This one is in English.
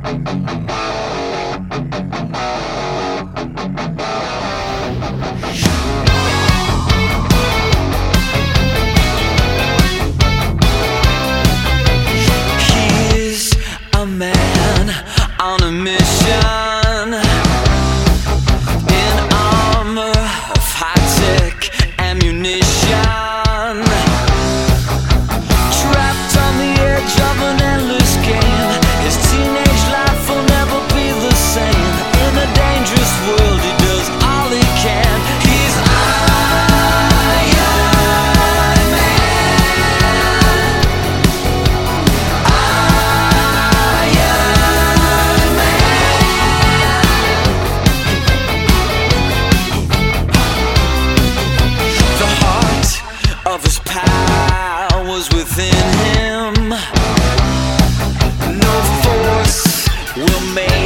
He's a man on a mission in armor of high-tech ammunition, trapped on the edge of an endless game. His teenage life will never be the same. In a dangerous world, he does all he can. He's Iron Man. Iron Man. The heart of his powers within him. No force will make